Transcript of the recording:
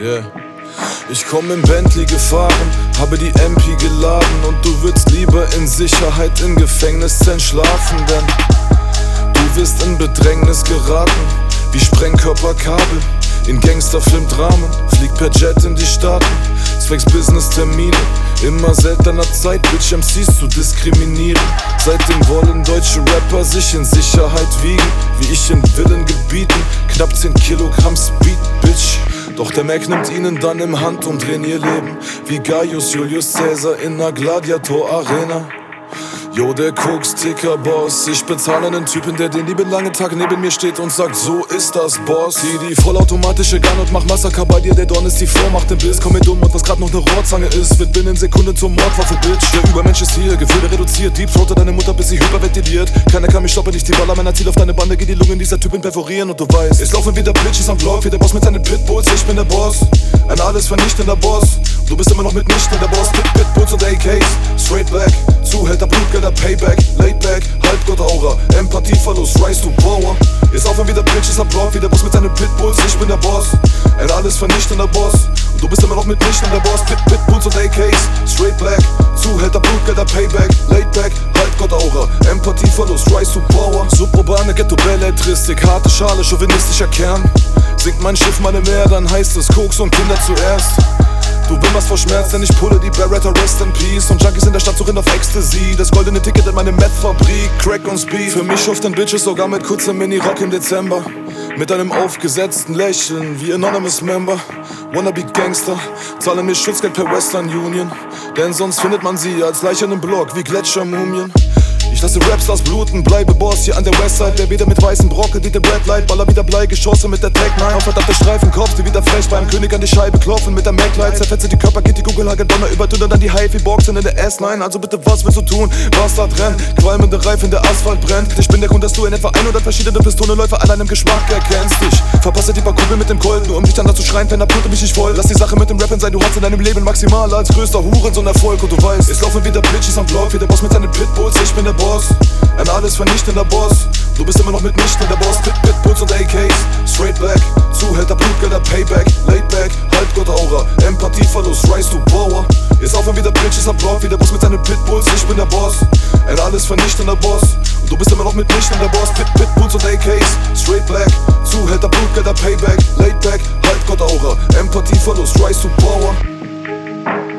Yeah. Ich komm im Bentley gefahren, habe die MP geladen und du würdest lieber in Sicherheit in Gefängniszellen schlafen, denn du wirst in Bedrängnis geraten, wie Sprengkörperkabel in Gangsterfilmdramen, fliegt per Jet in die Staaten, zwecks Business-Termine, immer seltener Zeit, Bitch-MCs zu diskriminieren. Seitdem wollen deutsche Rapper sich in Sicherheit wiegen, wie ich in Villengebieten, knapp 10 Kilogramm Speed, Bitch. Doch der Mac nimmt ihnen dann im Handumdrehen ihr Leben, wie Gaius Julius Caesar in ner Gladiator-Arena. Jo, der Koks-Ticker-Boss, ich bezahle einen Typen, der den lieben langen Tag neben mir steht und sagt, so ist das, Boss. Zieh die vollautomatische Gun und mach Massaker bei dir, der Don ist die Frau, macht den Biss. Komm mir dumm und was grad noch ne Rohrzange ist, wird binnen Sekunden zur Mordwaffe, Bitch. Der Übermensch ist hier, Gefühle reduziert, Deep-Throate deine Mutter, bis sie hyperventiliert. Keiner kann mich stoppen, ich zieh Baller, meiner Ziel auf deine Bande, geht die Lungen dieser Typen perforieren und du weißt, es laufen wieder Bitches am Block, wie der Boss mit seinen Pitbulls, ich bin der Boss. Ein alles vernichtender Boss, du bist immer noch mitnichten der Boss. Pitbulls und AKs, straight black, Zuhälter, Blutgelder, Payback, Laidback, Halbgott-Aura, Empathieverlust, Rise to Power. Jetzt laufen wieder Bitches am Block, wie der Boss mit seinen Pitbulls, ich bin der Boss. Ein alles vernichtender Boss, und du bist immer noch mitnichten der Boss. Pitbulls und AKs, straight black, Zuhälter, Blutgelder, Payback, Laidback, Halbgott-Aura, Empathieverlust, Rise to Power. Suburbane Ghetto-Belletristik, harte Schale, chauvinistischer Kern. Sinkt mein Schiff meine Meer, dann heißt es Koks und Kinder zuerst. Du wimmerst vor Schmerz, denn ich pulle die Beretta, rest in peace. Und Junkies in der Stadt suchen auf Ecstasy, das goldene Ticket in meine Meth-Fabrik, Crack und Speed. Für mich schuften Bitches sogar mit kurzem Mini-Rock im Dezember, mit einem aufgesetzten Lächeln wie Anonymous Member. Wannabe Gangster, zahle mir Schutzgeld per Western Union, denn sonst findet man sie als Leiche in einem Block wie Gletschermumien. Ich lasse Rapstars bluten, bleibe Boss hier an der Westside. Der wieder mit weißen Brocken, die der Red Light, baller wieder Bleigeschosse mit der Tech-9. Auf verdammte Streifenkopf, die wieder frech beim König an die Scheibe klopfen mit der Mac-Light. Zerfetze die Körper, geht die Kugelhagel, Donner übertündert dann die Hi-Fi-Boxen in der S-Line. Also bitte, was willst du tun? Bastard rennt, qualmende Reifen, der Asphalt brennt. Ich bin der Grund, dass du in etwa 100 verschiedene Pistolenläufer an einem Geschmack erkennst. Ich verpasse die paar Kugeln mit dem Colt, nur um dich dann zu schreien, Penner, pute mich nicht voll. Lass die Sache mit dem Rappen sein, du hast in deinem Leben maximal als größter Hurensohn Erfolg. Und du weißt, es laufen wieder Bitches am Block, wie der Boss mit seinen Pitbulls, ich bin der Boss. Ein alles vernichtender Boss, du bist immer noch mitnichten der Boss. Pitbulls und AKs, straight black, Zuhälter, Blutgelder, Payback, Laidback, Halbgott-Aura, Empathieverlust, Rise to Power. Jetzt laufen wieder Bitches am Block, wie der Boss mit seinen Pitbulls, ich bin der Boss. Ein alles vernichtender Boss, und du bist immer noch mitnichten der Boss. Pitbulls und AKs, straight black, Zuhälter, Blutgelder, Payback, Laidback, Halbgott-Aura, Empathieverlust, Rise to Power.